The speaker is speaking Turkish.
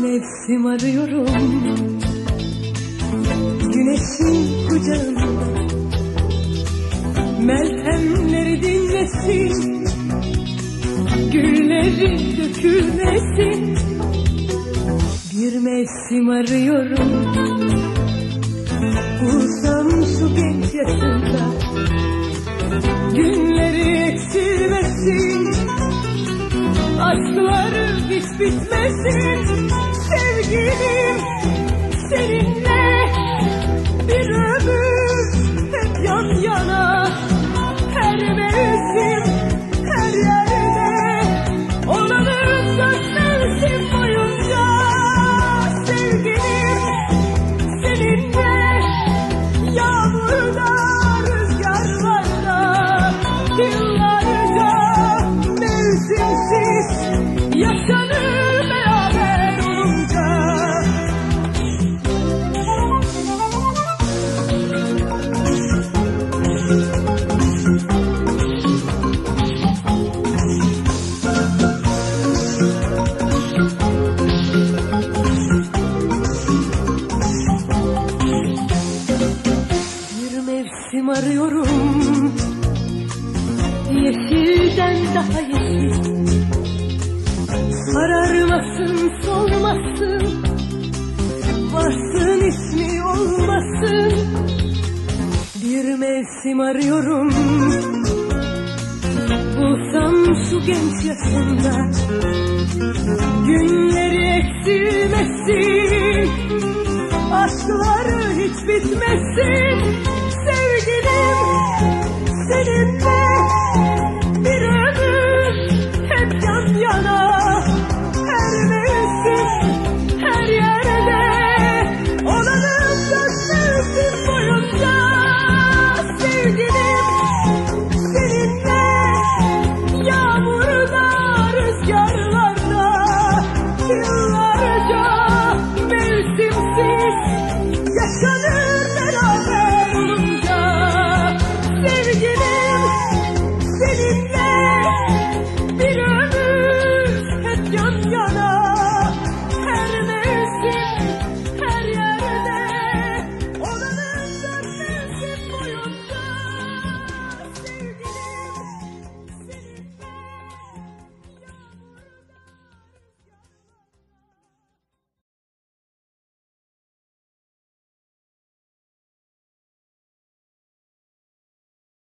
mevsim arıyorum, güneşin kucağında. Meltemleri dinlesin, gülleri dökülmesin. Bir mevsim arıyorum, bulsam şu genç yaşında. Günleri eksilmesin, aşkları hiç bitmesin. Sevgilim seninle bir ömür hep yan yana. Her mevsim her yerde olanın söz mevsim boyunca. Sevgilim seninle yağmurda rüzgarlarda yıllarca mevsimsiz yaşanır beraber olunca. Bir mevsim arıyorum, yeşilden daha yeşil. Sararmasın, solmasın, varsın ismi olmasın. Bir mevsim arıyorum, bulsam şu genç yaşında. Günleri eksilmesin, aşkları hiç bitmesin.